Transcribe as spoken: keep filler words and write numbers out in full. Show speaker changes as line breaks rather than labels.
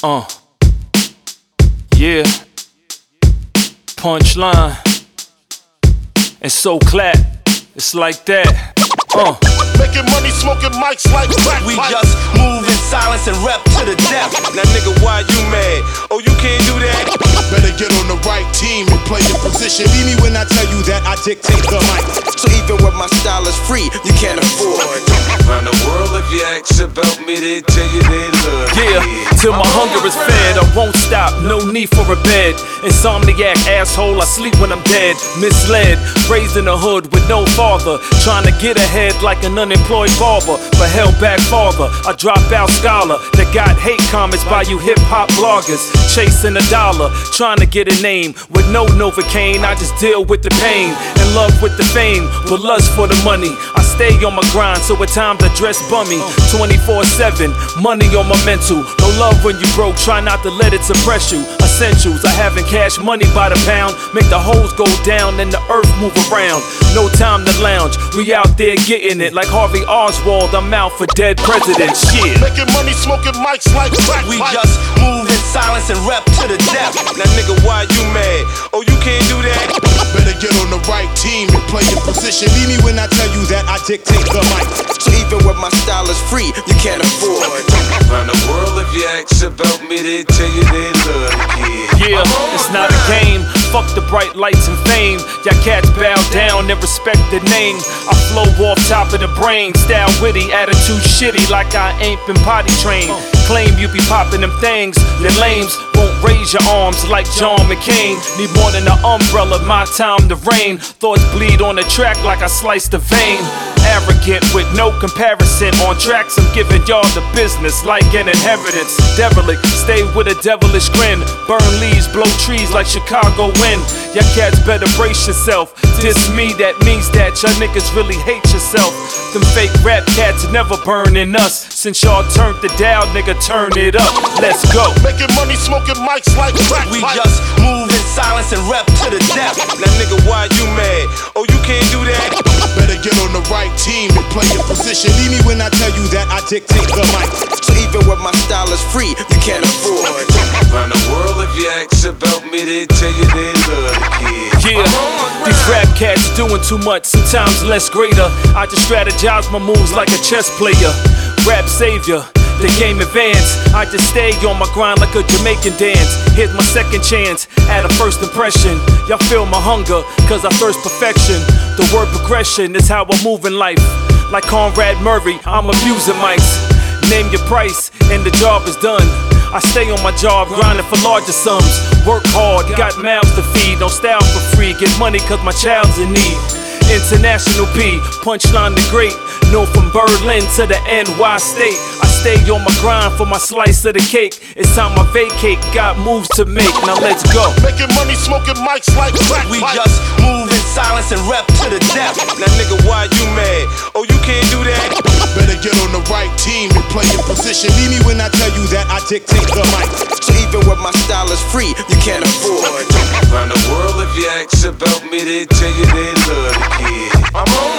Uh. Yeah. Punchline. And so clap. It's like that. Uh.
Making money, smoking mics like crack.
We just move in silence and rep to the death. Now nigga, why you mad? Oh, you can't do that?
Better get on the right team and play your position. Leave me when I tell you that I dictate the mic.
So even when my style is free, you can't afford.
Around the world, if you ask about me, they tell you they love me.
Yeah, till my hunger is fed, I won't stop, no need for a bed. Insomniac asshole, I sleep when I'm dead. Misled, raised in the hood with no father, trying to get ahead like an unemployed barber, but held back father. A dropout scholar that got hate comments by you hip hop bloggers, chasing a dollar, trying to get a name with no Novocaine. I just deal with the pain, in love with the fame, but lust for the money. I stay on my grind, so at times I dress bummy, twenty-four seven, money on my mental. No love when you broke, try not to let it suppress you. Essentials, I having cash money by the pound, make the hoes go down and the earth move around. No time to lounge, we out there getting it like Harvey Oswald. I'm out for dead presidents. Shit.
Making money, smoking mics like crack.
We just move in silence and rep to the death. Now nigga, why you mad? Oh, you can't do that?
Better get on the right team and play your position. Leave me when I tell you that I dictate the mic.
So even when my style is free, you can't afford.
Around the world, if you ask about me, they tell you they love me.
Yeah, it's not a game. Fuck the bright lights and fame. Y'all cats bow down and respect the name. I flow off top of the brain. Style witty, attitude shitty like I ain't been potty trained. Claim you be popping them things. Your lames won't raise your arms like John McCain. Need more than an umbrella, my time to reign. Thoughts bleed on the track like I sliced a vein. Arrogant with no comparison. On tracks I'm giving y'all the business like an inheritance. Derelict, stay with a devilish grin. Burn leaves, blow trees like Chicago wind. Y'all cats better brace yourself. Diss me, that means that y'all niggas really hate yourself. Them fake rap cats never burning us. Since y'all turned the dial, nigga, turn it up. Let's go.
Making money, smoking mics like crack.
We just move in silence and rep to the death. Now nigga, why you mad? Oh, you can't do that?
Better get on the right team and play your position. Leave me when I tell you that I dictate the mic.
So even when my style is free, you can't afford.
Around the world, if you ask about me, they tell you they love me.
Yeah, these rap cats doing too much, sometimes less greater. I just strategize my moves like a chess player. Rap savior, the game advance. I just stay on my grind like a Jamaican dance. Here's my second chance at a first impression. Y'all feel my hunger, cause I thirst perfection. The word progression is how I move in life. Like Conrad Murray, I'm abusing mics. Name your price and the job is done. I stay on my job, grinding for larger sums. Work hard, got mouths to feed. Don't style for free, get money cause my child's in need. International P, Punchline the Great. Known from Berlin to the N Y state. I stay on my grind for my slice of the cake. It's time I vacate, got moves to make. Now let's go.
Making money, smoking mics like crack.
We just move in silence and rep to the death. Now nigga, why you mad? Oh, you can't do that?
Better get on the right team and play your position. Leave me when I tell you that I dictate the mic.
So even when my style is free, you can't afford.
Around the world, if you ask about me, they tell you they love me.
I'm on